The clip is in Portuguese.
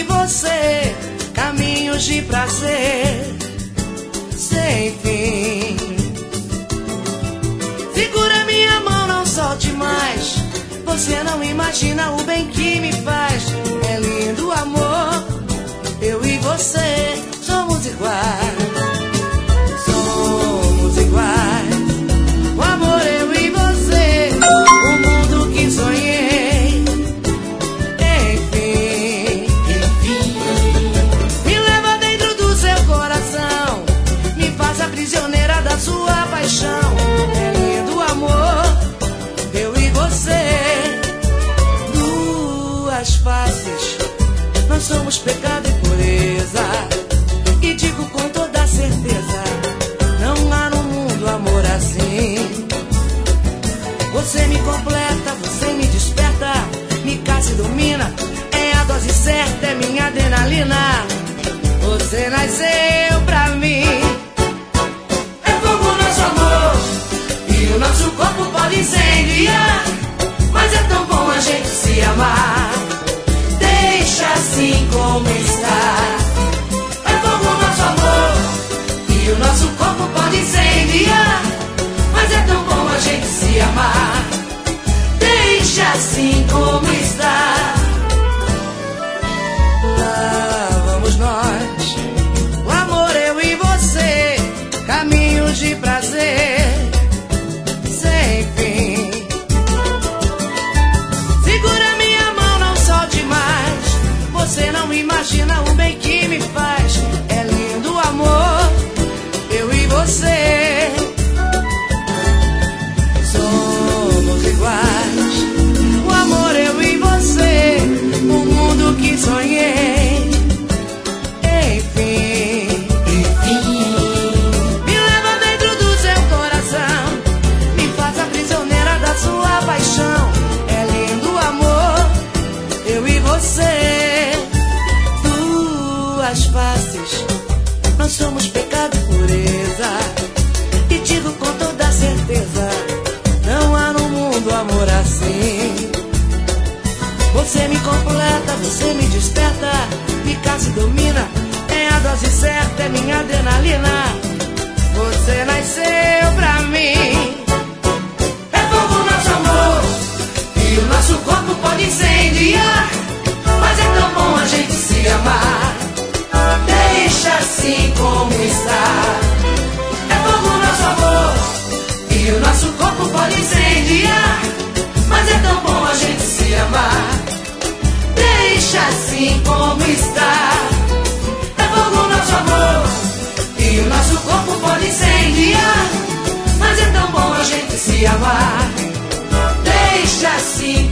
e você, caminhos de prazer sem fim. Segura minha mão, não solte mais. Você não imagina o bem que me faz. É lindo o amor, eu e você somos iguais. Somos iguais. O amor, eu e você, o mundo que sonhei. Enfim, me leva dentro do seu coração, me faça prisioneira da sua paixão. É lindo o amor, eu e você, duas faces. Nós somos pecado e pureza, e digo com toda certeza, não há no mundo amor assim. Você me completa, você me desperta, me caça e domina, é a dose certa, é minha adrenalina. Você nasceu pra mim. É fogo nosso amor, e o nosso corpo pode incendiar, mas é tão bom a gente se amar. Deixa assim como está. É fogo nosso amor, e o nosso corpo pode incendiar, mas é tão bom a gente se amar. Deixa assim como está. Lá vamos nós, o amor, eu e você, caminhos de prazer sem fim. Segura minha mão, não solte mais. Você não imagina o bem que me faz. É lindo o amor, eu e você somos iguais. O amor, eu e você, o mundo que sonhei. Enfim, me leva dentro do seu coração, me faça prisioneira da sua paixão. É lindo o amor, eu e você, duas faces. Nós somos pecado e pureza, e digo com toda certeza, não há no mundo amor assim. Você me completa, você me desperta, me caça e domina, é a dose certa, é minha adrenalina. Você nasceu pra mim. É fogo nosso amor, e o nosso corpo pode incendiar, mas é tão bom a gente se amar. Deixa assim como está. É fogo nosso amor, e o nosso corpo pode incendiar, mas é tão bom a gente se amar. Deixa assim como está. É fogo nosso amor, e o nosso corpo pode incendiar, mas é tão bom a gente se amar. Deixa assim